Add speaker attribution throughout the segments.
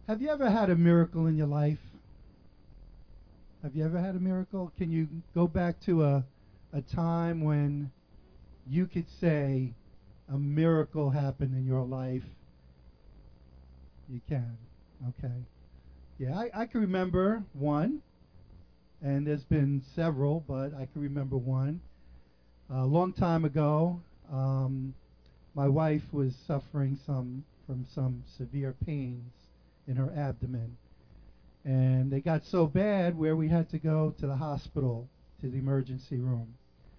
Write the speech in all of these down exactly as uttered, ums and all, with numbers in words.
Speaker 1: Have you ever had a miracle in your life? Have you ever had a miracle? Can you go back to a a time when you could say a miracle happened in your life? You can. Okay. Yeah, I, I can remember one, and there's been several, but I can remember one. A long time ago, um, my wife was suffering some from some severe pains in her abdomen. And they got so bad where we had to go to the hospital, to the emergency room.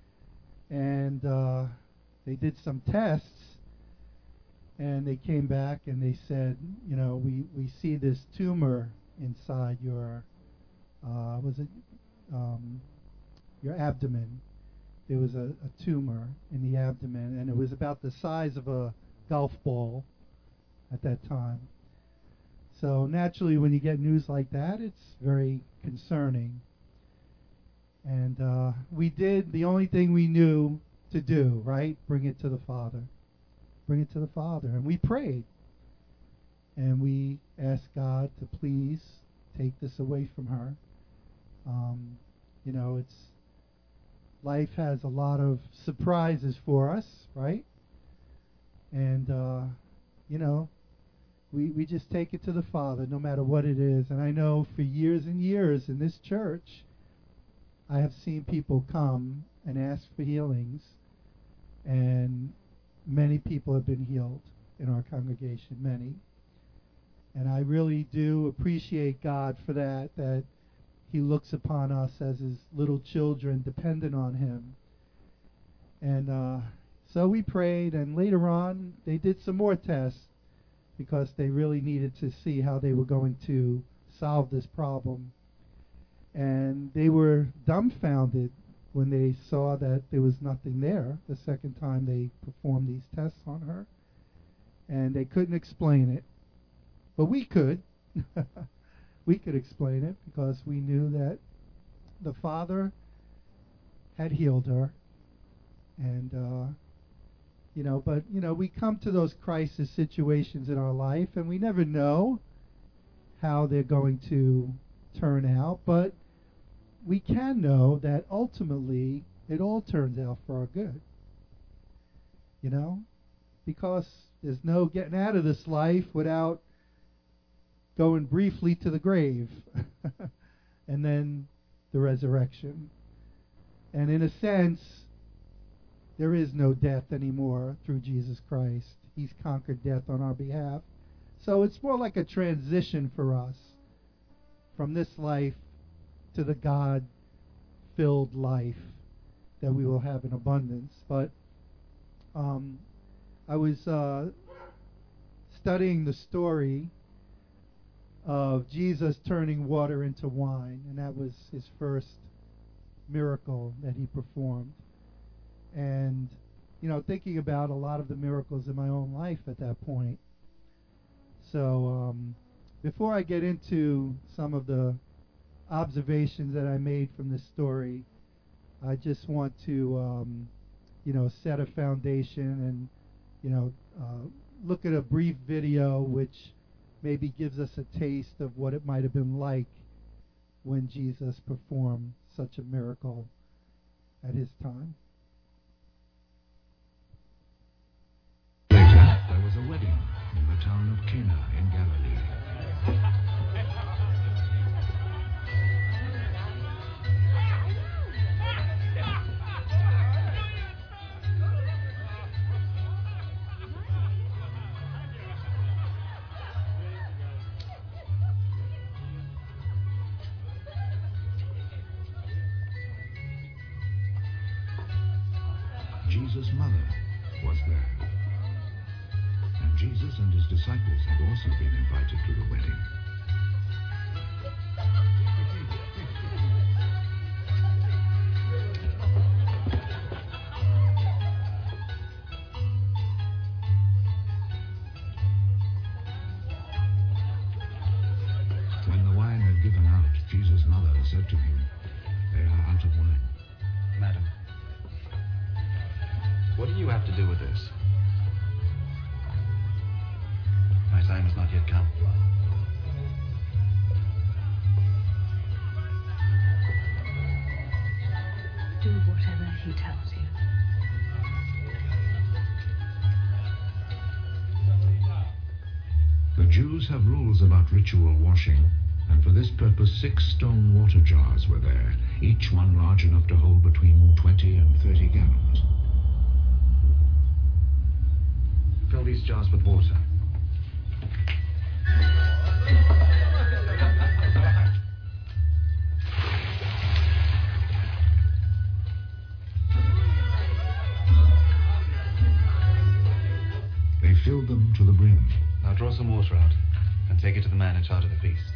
Speaker 1: And uh, they did some tests, and they came back and they said, you know, we, we see this tumor inside your, uh, was it, um, your abdomen. There was a, a tumor in the abdomen, and it was about the size of a golf ball at that time. So naturally, when you get news like that, it's very concerning. And uh, we did the only thing we knew to do, right? Bring it to the Father. Bring it to the Father. And we prayed. And we asked God to please take this away from her. Um, you know, it's life has a lot of surprises for us, right? And, uh, you know, We we just take it to the Father, no matter what it is. And I know for years and years in this church, I have seen people come and ask for healings, and many people have been healed in our congregation, many. And I really do appreciate God for that, that He looks upon us as His little children, dependent on Him. And uh, so we prayed, and later on, they did some more tests, because they really needed to see how they were going to solve this problem. And they were dumbfounded when they saw that there was nothing there the second time they performed these tests on her. And they couldn't explain it. But we could. We could explain it because we knew that the Father had healed her. And, uh, You know, but, you know, we come to those crisis situations in our life, and we never know how they're going to turn out, but we can know that ultimately it all turns out for our good. You know, because there's no getting out of this life without going briefly to the grave and then the resurrection. And in a sense, there is no death anymore through Jesus Christ. He's conquered death on our behalf. So it's more like a transition for us from this life to the God-filled life that we will have in abundance. But um, I was uh, studying the story of Jesus turning water into wine, and that was his first miracle that he performed. And, you know, thinking about a lot of the miracles in my own life at that point. So, um, before I get into some of the observations that I made from this story, I just want to, um, you know, set a foundation and, you know, uh, look at a brief video which maybe gives us a taste of what it might have been like when Jesus performed such a miracle at his time.
Speaker 2: There was a wedding in the town of Cana in Galilee. Jesus' mother was there. And Jesus and his disciples had also been invited to the wedding. When the wine had given out, Jesus' mother said to him, "They are out of wine."
Speaker 3: "Madam, what do you have to do with this? My time has not yet come."
Speaker 2: Jews have rules about ritual washing, and for this purpose six stone water jars were there, each one large enough to hold between twenty and thirty gallons.
Speaker 3: Fill these jars with water.
Speaker 2: They filled them to the brim.
Speaker 3: Now draw some water out and take it to the man in charge of the feast.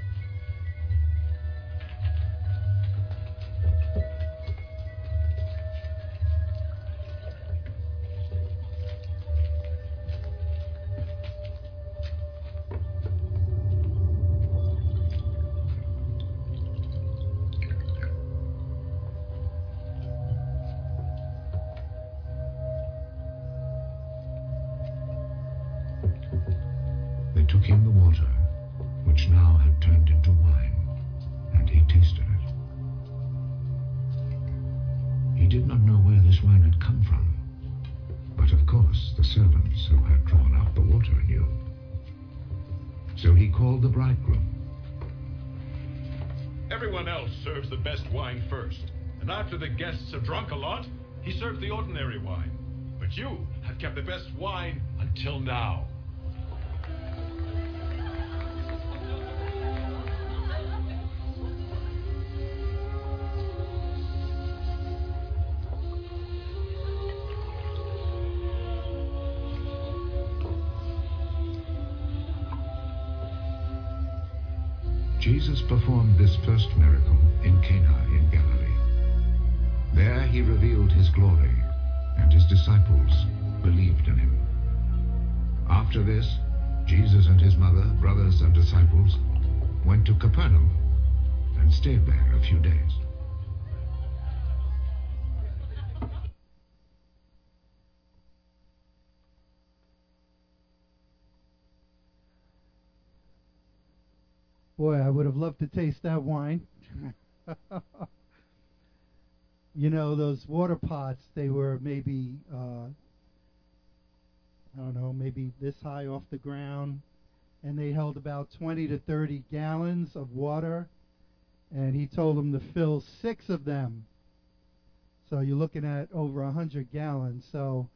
Speaker 2: They took him the water, which now had turned into wine, and he tasted it. He did not know where this wine had come from, but of course the servants who had drawn out the water knew. So he called the bridegroom.
Speaker 4: Everyone else serves the best wine first, and after the guests have drunk a lot, he serves the ordinary wine. But you have kept the best wine until now.
Speaker 2: Jesus performed this first miracle in Cana in Galilee. There he revealed his glory, and his disciples believed in him. After this, Jesus and his mother, brothers, and disciples went to Capernaum and stayed there a few days.
Speaker 1: Boy, I would have loved to taste that wine. You know, those water pots, they were maybe, uh, I don't know, maybe this high off the ground, and they held about twenty to thirty gallons of water, and he told them to fill six of them. So you're looking at over a hundred gallons. So,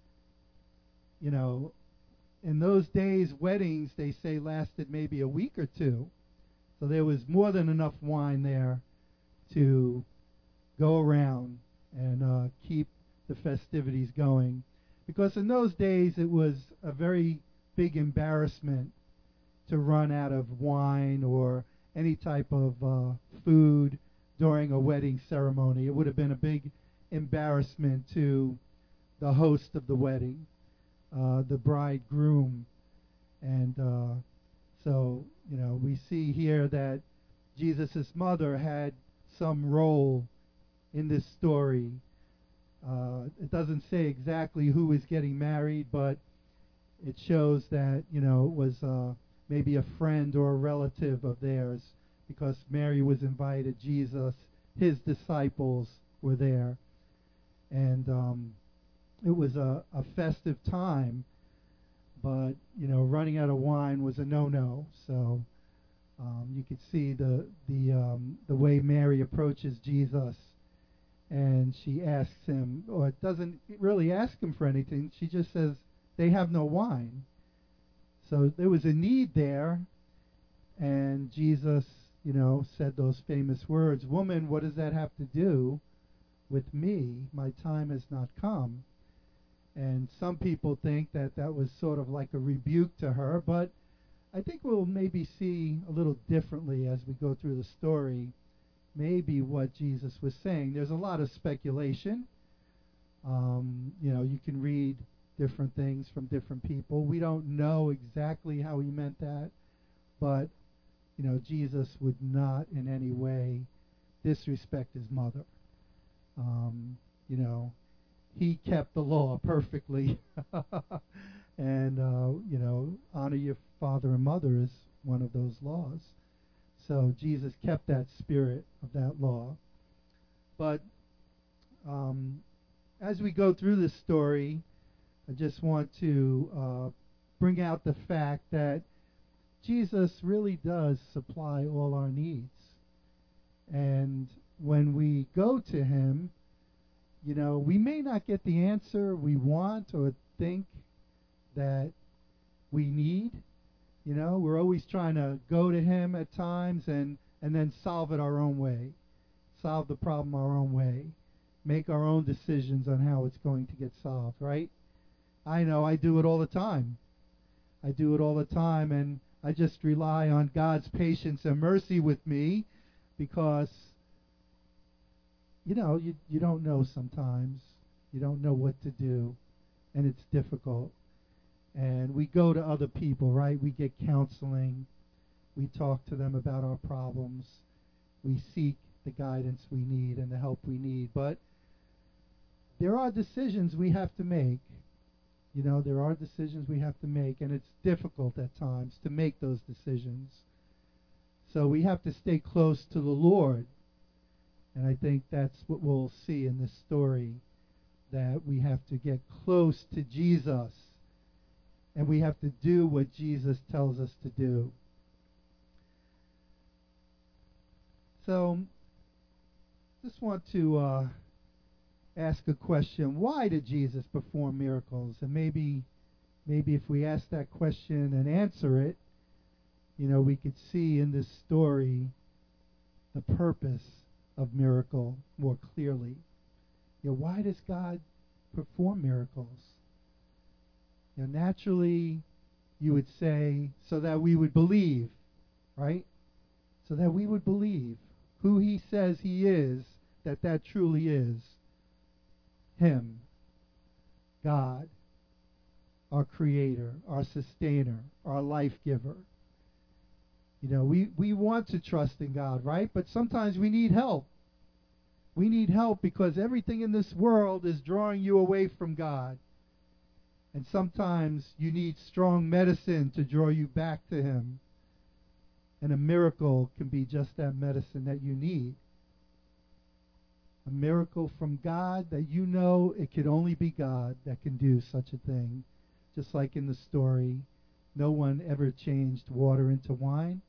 Speaker 1: you know, in those days, weddings, they say, lasted maybe a week or two. So there was more than enough wine there to go around and uh, keep the festivities going. Because in those days, it was a very big embarrassment to run out of wine or any type of uh, food during a wedding ceremony. It would have been a big embarrassment to the host of the wedding, uh, the bridegroom. And uh, so, you know, we see here that Jesus' mother had some role in this story. Uh, it doesn't say exactly who was getting married, but it shows that, you know, it was uh, maybe a friend or a relative of theirs, because Mary was invited, Jesus, his disciples were there. And um, it was a, a festive time, but, you know, running out of wine was a no-no. So um, you could see the the um, the way Mary approaches Jesus, and she asks him, or doesn't really ask him for anything. She just says, they have no wine. So there was a need there, and Jesus, you know, said those famous words, "Woman, what does that have to do with me? My time has not come." And some people think that that was sort of like a rebuke to her, but I think we'll maybe see a little differently as we go through the story, maybe what Jesus was saying. There's a lot of speculation. Um, you know, you can read different things from different people. We don't know exactly how he meant that, but, you know, Jesus would not in any way disrespect his mother. Um, you know, he kept the law perfectly. And, uh, you know, honor your father and mother is one of those laws. So Jesus kept that spirit of that law. But um, as we go through this story, I just want to uh, bring out the fact that Jesus really does supply all our needs. And when we go to him, you know, we may not get the answer we want or think that we need. You know, we're always trying to go to him at times and, and then solve it our own way, solve the problem our own way, make our own decisions on how it's going to get solved, right? I know I do it all the time. I do it all the time, and I just rely on God's patience and mercy with me because, you know, you, you don't know sometimes. You don't know what to do, and it's difficult. And we go to other people, right? We get counseling. We talk to them about our problems. We seek the guidance we need and the help we need. But there are decisions we have to make. You know, there are decisions we have to make, and it's difficult at times to make those decisions. So we have to stay close to the Lord. And I think that's what we'll see in this story, that we have to get close to Jesus, and we have to do what Jesus tells us to do. So, just want to uh, ask a question. Why did Jesus perform miracles? And maybe, maybe if we ask that question and answer it, you know, we could see in this story the purpose of miracle more clearly. You know, why does God perform miracles? You know, naturally, you would say, so that we would believe, right? So that we would believe who he says he is, that that truly is him, God, our creator, our sustainer, our life giver. You know, we, we want to trust in God, right? But sometimes we need help. We need help because everything in this world is drawing you away from God. And sometimes you need strong medicine to draw you back to him. And a miracle can be just that medicine that you need. A miracle from God that you know it could only be God that can do such a thing. Just like in the story, no one ever changed water into wine.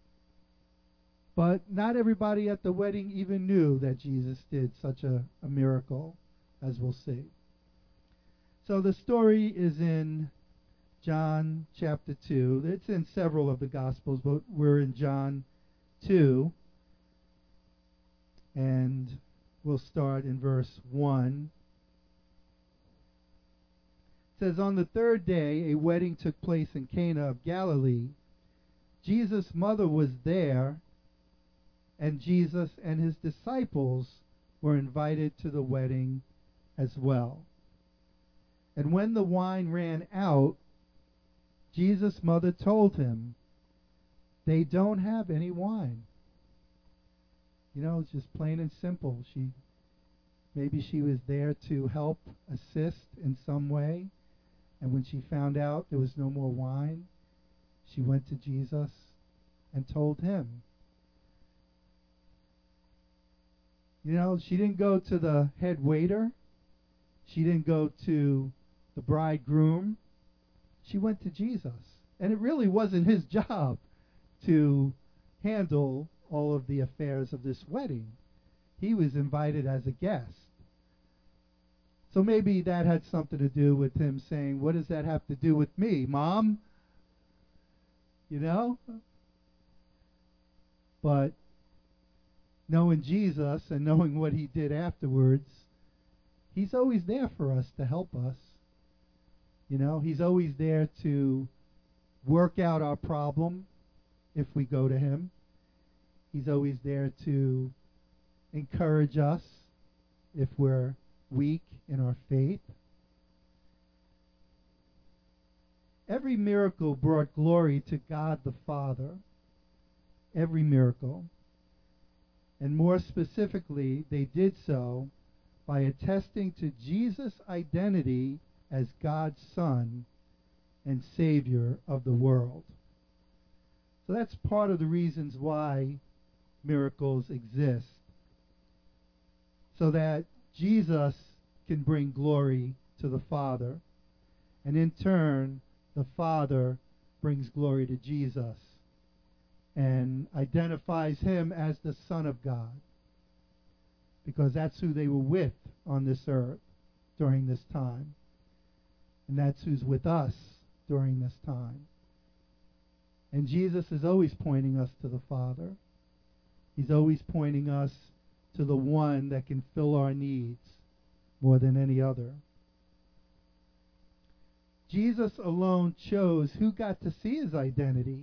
Speaker 1: But not everybody at the wedding even knew that Jesus did such a, a miracle, as we'll see. So the story is in John chapter two. It's in several of the Gospels, but we're in John two. And we'll start in verse one. It says, on the third day, a wedding took place in Cana of Galilee. Jesus' mother was there, and Jesus and his disciples were invited to the wedding as well. And when the wine ran out, Jesus' mother told him, they don't have any wine. You know, it's just plain and simple. She, maybe she was there to help, assist in some way. And when she found out there was no more wine, she went to Jesus and told him. You know, she didn't go to the head waiter. She didn't go to the bridegroom. She went to Jesus. And it really wasn't his job to handle all of the affairs of this wedding. He was invited as a guest. So maybe that had something to do with him saying, what does that have to do with me, Mom? You know? But knowing Jesus and knowing what he did afterwards, he's always there for us to help us. You know, he's always there to work out our problem if we go to him. He's always there to encourage us if we're weak in our faith. Every miracle brought glory to God the Father. Every miracle. And more specifically, they did so by attesting to Jesus' identity as God's Son and Savior of the world. So that's part of the reasons why miracles exist. So that Jesus can bring glory to the Father. And in turn, the Father brings glory to Jesus and identifies him as the Son of God, because that's who they were with on this earth during this time. And that's who's with us during this time. And Jesus is always pointing us to the Father. He's always pointing us to the one that can fill our needs more than any other. Jesus alone chose who got to see his identity.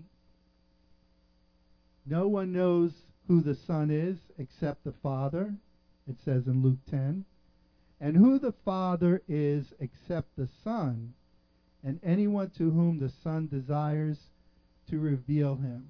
Speaker 1: No one knows who the Son is except the Father, it says in Luke ten. And who the Father is except the Son, and anyone to whom the Son desires to reveal him.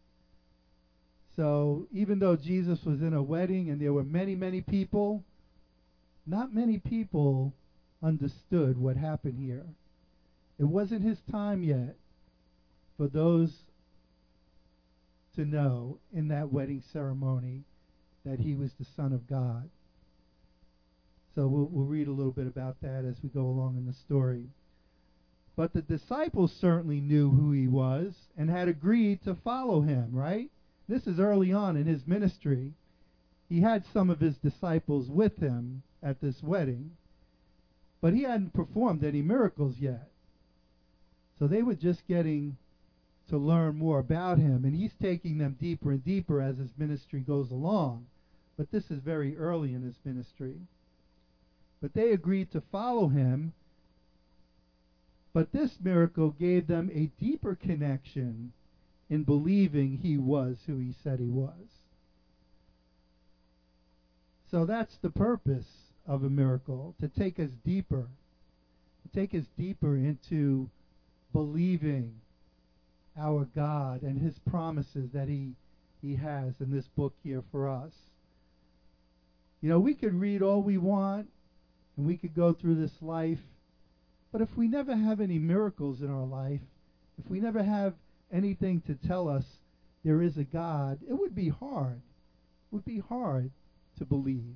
Speaker 1: So even though Jesus was in a wedding and there were many, many people, not many people understood what happened here. It wasn't his time yet for those to know in that wedding ceremony that he was the Son of God. So we'll, we'll read a little bit about that as we go along in the story. But the disciples certainly knew who he was and had agreed to follow him, right? This is early on in his ministry. He had some of his disciples with him at this wedding, but he hadn't performed any miracles yet. So they were just getting to learn more about him, and he's taking them deeper and deeper as his ministry goes along. But this is very early in his ministry. But they agreed to follow him, but this miracle gave them a deeper connection in believing he was who he said he was. So that's the purpose of a miracle, to take us deeper, to take us deeper into believing our God and his promises that he, he has in this book here for us. You know, we could read all we want, and we could go through this life, but if we never have any miracles in our life, if we never have anything to tell us there is a God, it would be hard. It would be hard to believe.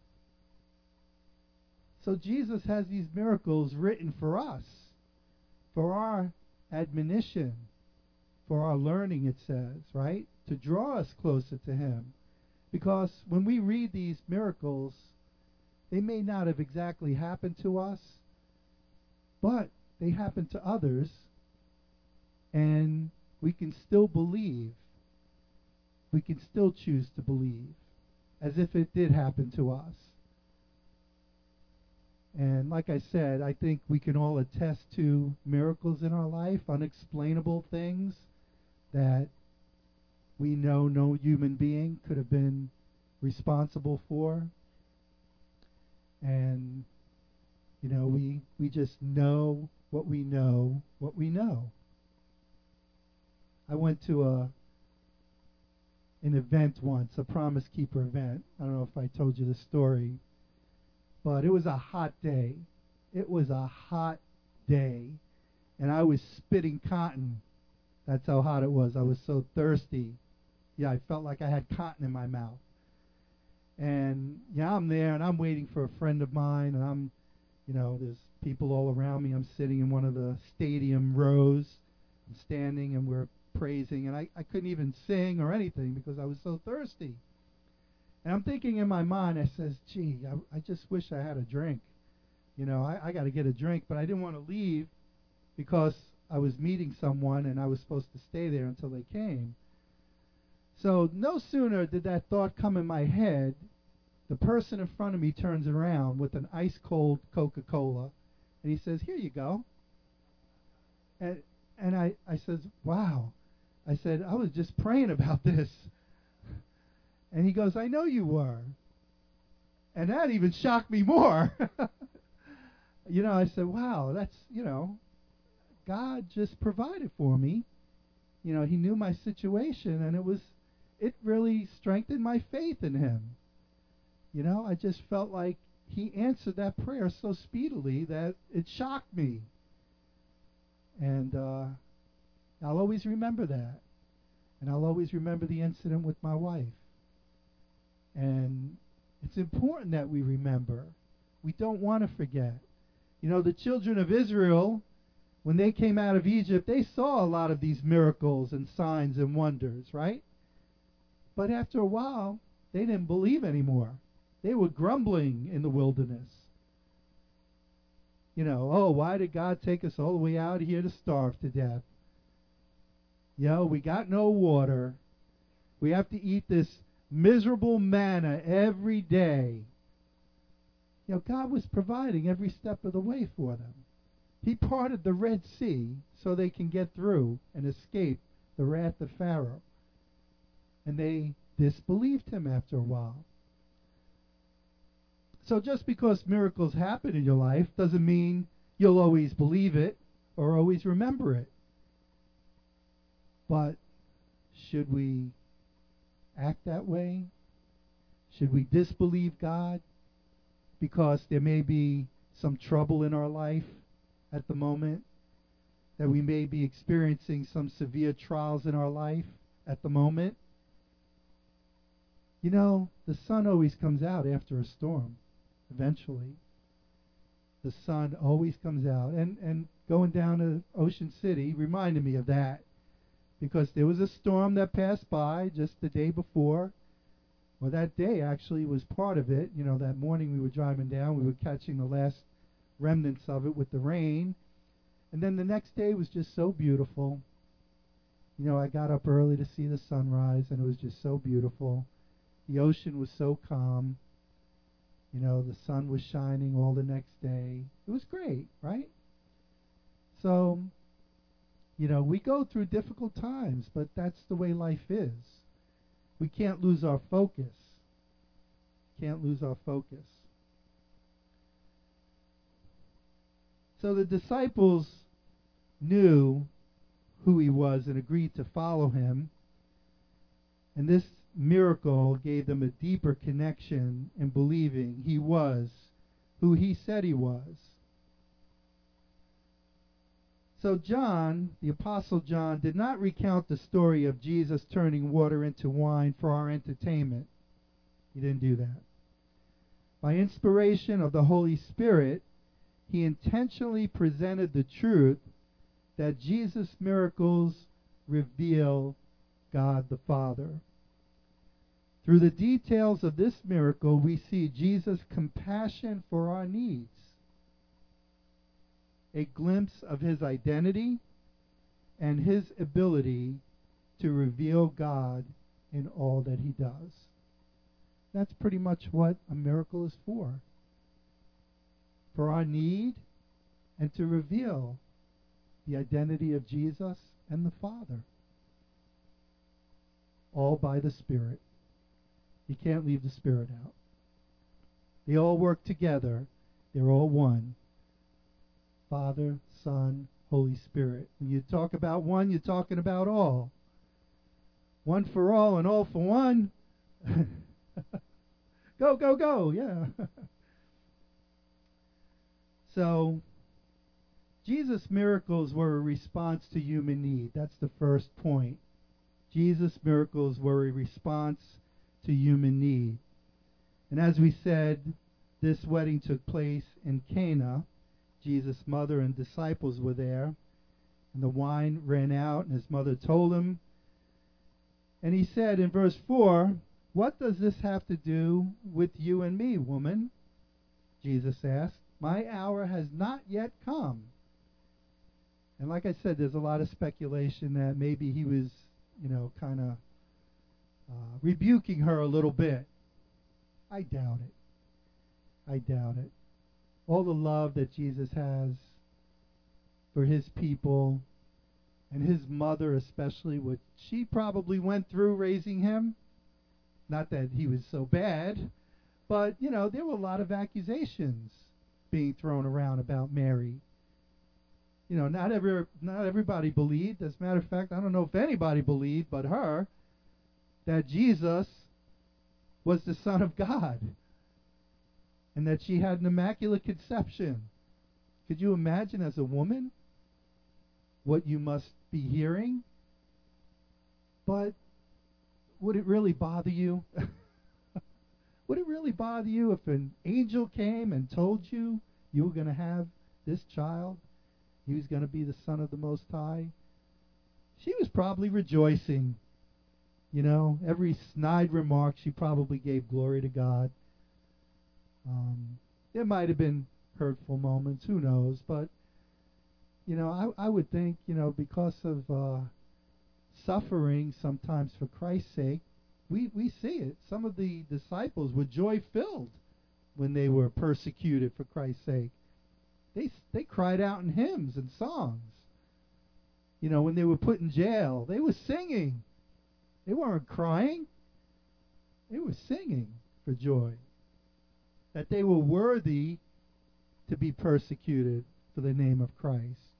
Speaker 1: So Jesus has these miracles written for us, for our admonition, for our learning, it says, right? To draw us closer to him. Because when we read these miracles, they may not have exactly happened to us, but they happened to others, and we can still believe. We can still choose to believe as if it did happen to us. And like I said, I think we can all attest to miracles in our life, unexplainable things that we know no human being could have been responsible for. And, you know, we, we just know what we know, what we know. I went to a an event once, a Promise Keeper event. I don't know if I told you the story, but it was a hot day. It was a hot day, and I was spitting cotton. That's how hot it was. I was so thirsty. Yeah, I felt like I had cotton in my mouth. And yeah, I'm there, and I'm waiting for a friend of mine, and I'm, you know, there's people all around me. I'm sitting in one of the stadium rows, I'm standing, and we're praising, and I, I couldn't even sing or anything because I was so thirsty. And I'm thinking in my mind, I says, gee, I, I just wish I had a drink. You know, I, I got to get a drink, but I didn't want to leave because I was meeting someone, and I was supposed to stay there until they came. So no sooner did that thought come in my head, the person in front of me turns around with an ice-cold Coca-Cola, and he says, here you go. And and I, I says, wow. I said, I was just praying about this. And he goes, I know you were. And that even shocked me more. You know, I said, wow, that's, you know, God just provided for me. You know, he knew my situation, and it was, it really strengthened my faith in him. You know, I just felt like he answered that prayer so speedily that it shocked me. And uh, I'll always remember that. And I'll always remember the incident with my wife. And it's important that we remember. We don't want to forget. You know, the children of Israel, when they came out of Egypt, they saw a lot of these miracles and signs and wonders, right? But after a while, they didn't believe anymore. They were grumbling in the wilderness. You know, oh, why did God take us all the way out here to starve to death? You know, we got no water. We have to eat this miserable manna every day. You know, God was providing every step of the way for them. He parted the Red Sea so they can get through and escape the wrath of Pharaoh. And they disbelieved him after a while. So just because miracles happen in your life doesn't mean you'll always believe it or always remember it. But should we act that way? Should we disbelieve God because there may be some trouble in our life at the moment, that we may be experiencing some severe trials in our life at the moment? You know, the sun always comes out after a storm, eventually. The sun always comes out. And, and going down to Ocean City reminded me of that, because there was a storm that passed by just the day before. Well, that day actually was part of it. You know, that morning we were driving down, we were catching the last remnants of it with the rain. And then the next day was just so beautiful. You know, I got up early to see the sunrise, and it was just so beautiful. The ocean was so calm. You know, the sun was shining all the next day. It was great, right? So, you know, we go through difficult times, but that's the way life is. We can't lose our focus. Can't lose our focus. So the disciples knew who he was and agreed to follow him. And this miracle gave them a deeper connection in believing he was who he said he was. So John, the Apostle John, did not recount the story of Jesus turning water into wine for our entertainment. He didn't do that. By inspiration of the Holy Spirit, he intentionally presented the truth that Jesus' miracles reveal God the Father. Through the details of this miracle, we see Jesus' compassion for our needs, a glimpse of his identity, and his ability to reveal God in all that he does. That's pretty much what a miracle is for. For our need, and to reveal the identity of Jesus and the Father. All by the Spirit. You can't leave the Spirit out. They all work together. They're all one. Father, Son, Holy Spirit. When you talk about one, you're talking about all. One for all and all for one. Go, go, go. Yeah. So, Jesus' miracles were a response to human need. That's the first point. Jesus' miracles were a response to human need. And as we said, this wedding took place in Cana. Jesus' mother and disciples were there. And the wine ran out, and his mother told him. And he said in verse four, "What does this have to do with you and me, woman?" Jesus asked. "My hour has not yet come." And like I said, there's a lot of speculation that maybe he was, you know, kind of uh, rebuking her a little bit. I doubt it. I doubt it. All the love that Jesus has for his people, and his mother especially, what she probably went through raising him. Not that he was so bad, but, you know, there were a lot of accusations being thrown around about Mary. You know, not every not everybody believed. As a matter of fact, I don't know if anybody believed but her that Jesus was the Son of God and that she had an immaculate conception. Could you imagine as a woman what you must be hearing? But would it really bother you? Would it really bother you if an angel came and told you you were going to have this child? he was going to be the Son of the Most High, she was probably rejoicing. You know, every snide remark, she probably gave glory to God. Um, there might have been hurtful moments, who knows, but, you know, I, I would think, you know, because of uh, suffering sometimes for Christ's sake, we, we see it. Some of the disciples were joy-filled when they were persecuted for Christ's sake. They, they cried out in hymns and songs. You know, when they were put in jail, they were singing. They weren't crying. They were singing for joy. That they were worthy to be persecuted for the name of Christ.